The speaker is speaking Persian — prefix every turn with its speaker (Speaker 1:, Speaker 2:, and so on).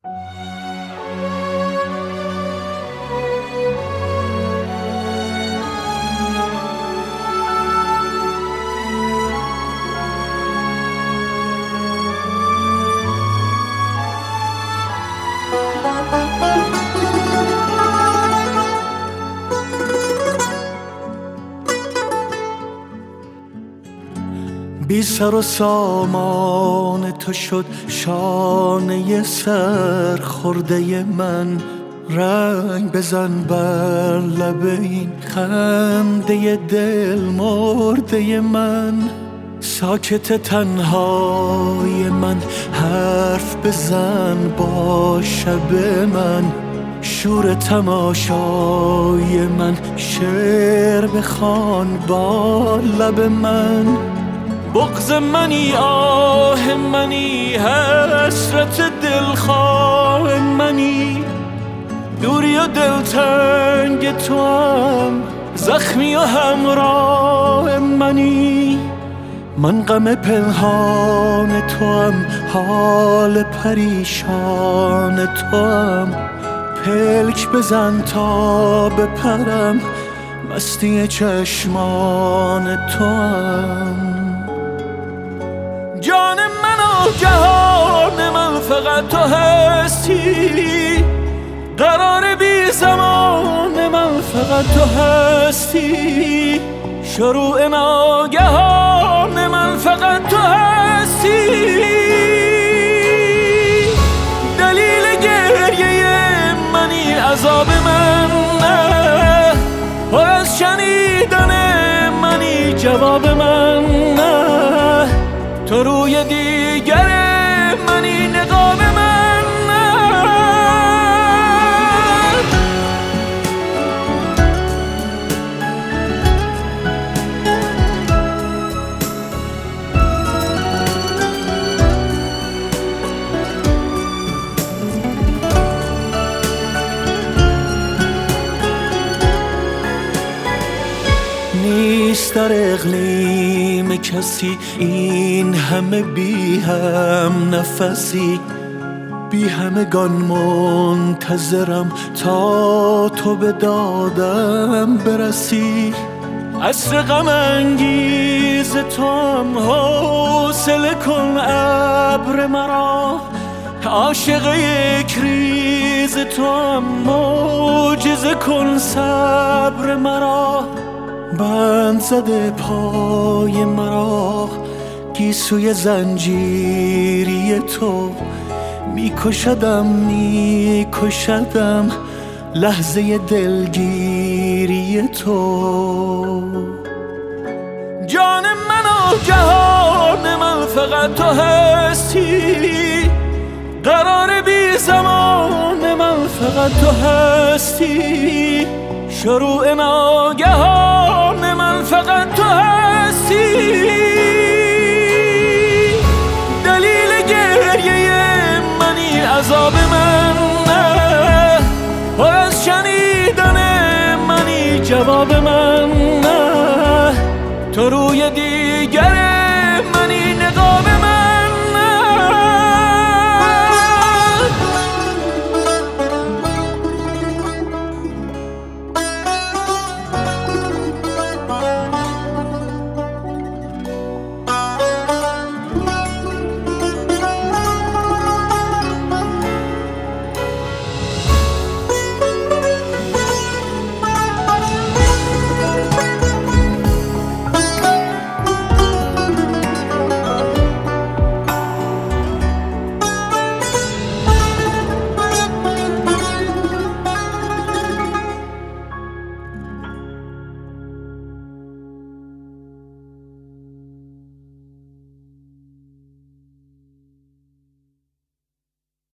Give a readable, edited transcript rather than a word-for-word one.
Speaker 1: بی سر و سامان تو شد شانه سر خورده من، رنگ بزن بر لب این خنده دل مرده من. ساکت تنهای من حرف بزن با شب من، شور تماشای من شعر بخوان با لب من. بغض منی آه منی حسرت دلخواه منی، دوری و دلتنگ تو هم زخمی و همراه منی. من غم پنهان تو هم حال پریشان تو هم، پلک بزن تا بپرم مستی چشمان تو هم. جان من و جهان من فقط تو هستی، قرار بی زمان من فقط تو هستی، شروع ناگهان من فقط تو هستی. دلیل گریه منی عذاب من نه، پر از شنیدن منی جواب من نه، تو روی دیگر منی نقاب من نه. نیست در اقلیم کسی این همه بی هم نفسی، بی همگان منتظرم تا تو به دادم برسی. عصر غم انگیز تو هم حوصله کن ابر مرا، عاشق یک ریز تو هم معجزه کن صبر مرا. بند زده پای مرا گیسوی زنجیری تو، میکشدم لحظه دلگیری تو. جان من و جهان من فقط تو هستی، قرار بی زمان من فقط تو هستی، شروع ناگهان من فقط تو هستی.